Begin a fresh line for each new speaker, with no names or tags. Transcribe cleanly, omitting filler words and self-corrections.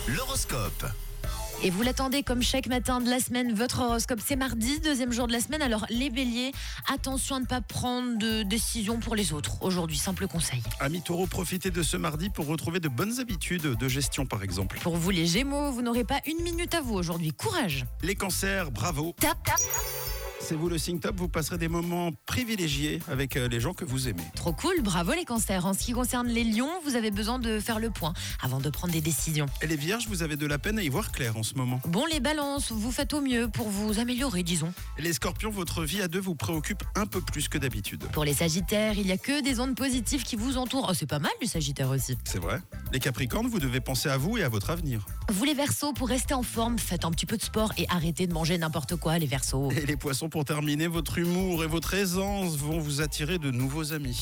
L'horoscope.
Et vous l'attendez comme chaque matin de la semaine, votre horoscope c'est mardi, deuxième jour de la semaine. Alors les béliers, attention à ne pas prendre de décision pour les autres. Aujourd'hui, simple conseil.
Amis taureaux, profitez de ce mardi pour retrouver de bonnes habitudes de gestion par exemple.
Pour vous les gémeaux, vous n'aurez pas une minute à vous aujourd'hui. Courage.
Les cancers, bravo. C'est vous le signe top, vous passerez des moments privilégiés avec les gens que vous aimez.
Trop cool, bravo les cancers. En ce qui concerne les lions, vous avez besoin de faire le point avant de prendre des décisions.
Et les vierges, vous avez de la peine à y voir clair en ce moment.
Bon les balances, vous faites au mieux pour vous améliorer, disons.
Et les scorpions, votre vie à deux vous préoccupe un peu plus que d'habitude.
Pour les sagittaires, il n'y a que des ondes positives qui vous entourent. Oh, c'est pas mal du sagittaire aussi.
C'est vrai. Les capricornes, vous devez penser à vous et à votre avenir.
Vous les verseaux, pour rester en forme, faites un petit peu de sport et arrêtez de manger n'importe quoi les verseaux.
Et les poissons, pour terminer, votre humour et votre aisance vont vous attirer de nouveaux amis.